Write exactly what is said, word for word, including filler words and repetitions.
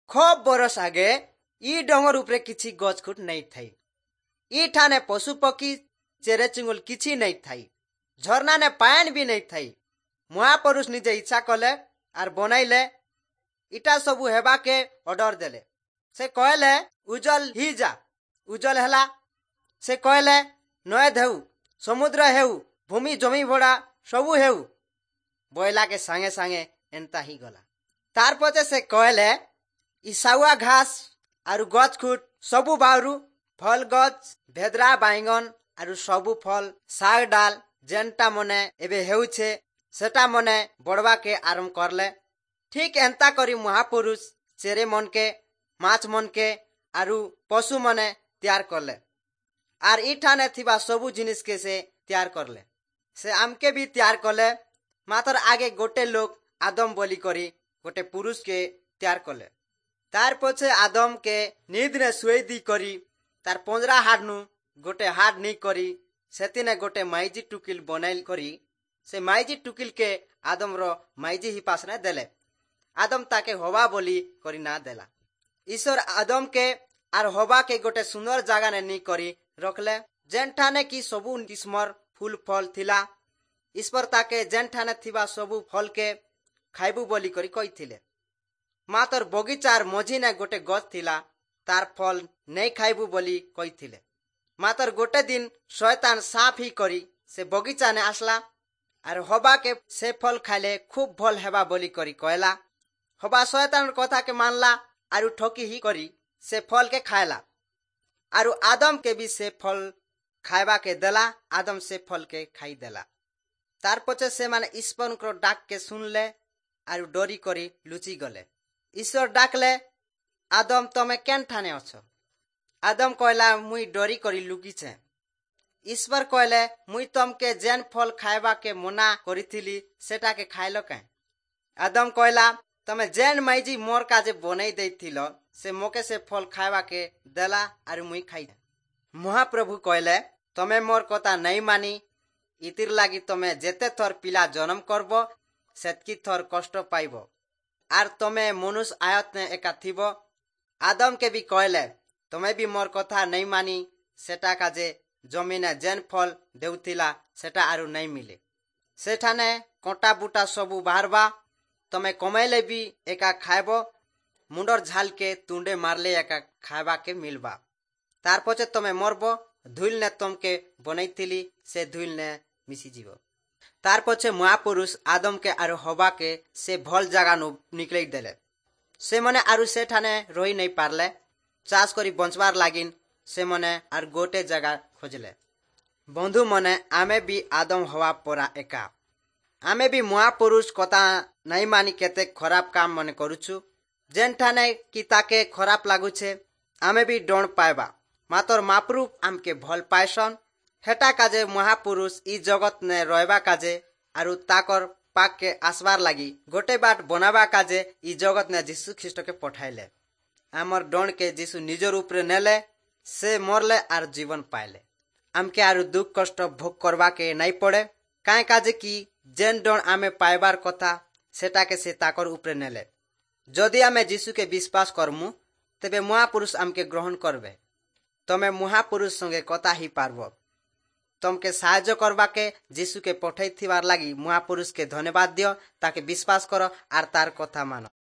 खूब बरस आगे इ डंगर उपरे किछि गछखुट नहीं थाई। इ ठाने पशु पक्षी चेरे चिंगुल किछि नहीं थाई। झरना ने पायन भी नहीं थाई। महापुरुष निजे इच्छा कले आर बनाइले इटा सबु हेबा के ऑर्डर देले। से कहले उजल ही जा, उजल हेला। से कहले नय देउ, समुद्र हेउ, भूमि जमी भोड़ा सबु हेउ। बोइला के संगे संगे एंता ही गला। तार पचे से कहले इसाउआ घास आरु गछखुट सबु बाउरु फल गछ भेद्रा बाइगन आरु सबु फल साग डाल जेनटा मने एबे हेउछे सेटा मने बड़वा के आरंभ करले। ठीक एंता करी महापुरुष चेरे मन के माछ मन के आरु पशु मने तैयार करले आर इठाने थिबा सबु जिनिस के से तैयार करले। से आमके भी तैयार करले। मातर आगे गोटे लोग आदम बोली करी गोटे पुरुष के तैयार करले। तार पछे आदम के नींद ने सुई दी करी तार पंजरा हाड नु गोटे हाड नी करी सेतिने गोटे माइजी टुकिल बनाइल करी से माइजी टुकिल के आदम रो माइजी ही पास ने देले। आदम ताके हवा बोली करी ना देला। ईश्वर आदम के आर हवा के गोटे सुंदर जगह ने नी करी रखले जेनठाने की सबु किस्मर फूल फल थिला। ईश्वर ताके जेनठाने थिबा सबु फल के खाइबु बोली करी कहिथिले। मातर बगीचार मझी ने गोटे गछ थिला तार फल नहीं खाइबु बोली कहिथिले। मातर गोटे दिन शैतान साफ ही करी से बगीचा ने आसला आर हवा के से फल खाइले खूब भल हेबा बोली करी कहला। हवा शैतान कथा के मानला आरु ठोकी ही करी से फल के खायला आरु आदम के भी से फल खाइबा के देला। आदम से फल के खाई देला। तार पछे से माने ईश्वर को डाक के सुनले आरु डरी करी लुचि गले। ईश्वर डाकले आदम तमे केन ठाने अछो? आदम कहला मुई डरी करी लुकी छे। ईश्वर कहले मुई तमके जेन फल खाइबा के मना करिथिली सेटा के खाइलो के? आदम कहला तमे जेन माइजी मोर काजे बनाई देथिलो से मोके से फल खाइबा के देला आरु मुई खाई। महाप्रभु कहले तमे मोर कथा नहीं मानी इतिर लागी तमे जेते थर पिला जन्म करबो सेतकी थर कष्ट पाइबो आर तमे मनुष्य आयत ने एका थिबो। आदम के भी कहले तमे भी मोर कथा नहीं मानी सेटा काजे जमीने जेन फल देउथिला सेटा आरु नहीं मिले। सेठाने कोटा बुटा सबु बाहरबा तमे कमाइले भी एका खाइबो। मुंडर झाल के तुंडे मारले एका खाइबा के मिलबा। तार पछे तमे मरबो। धुल ने तमके बनैथिली से धुल ने मिसी जीवो। तार पछे महापुरुष आदम के आरु हवा के से भल जगह नु निकले देले। से मने आरु से ठाने रही नहीं पारले। चाष करी बंचवार लागिन से मने आर गोटे जगह खोजले। बंधु मने आमे भी आदम हवा परा एका। आमे भी महापुरुष कथा नहीं मानी केते खराब काम मने करुछु जेन ठाने की ताके खराब लागुछे आमे भी डोंड पाइबा। मातर महाप्रभु आमके भल पाइसन हेटा काजे महापुरुष इ जगत ने रहबा काजे आरु ताकर पाक के आसबार लागी गोटे बाट बनाबा काजे इ जगत ने यीशु ख्रिस्ट के पठाइले। आमर डोंड के यीशु निजर ऊपर नेले से मरले आर जीवन पाइले। आमके आरु दुख कष्ट भोग करबा के नहीं पड़े काहे काजे की जेन डोंड आमे पाइबार कथा सेटा के से ताकर ऊपर नेले। जदि आमे यीशु के विश्वास करमु तेबे महापुरुष आमके ग्रहण करबे। तमे महापुरुष संगे कथा ही पारबो। तमके साहाय्य करबा के यीशु के पठै थिबार लागी महापुरुष के धन्यवाद दियो ताके विश्वास करो आर तार कथा मानो।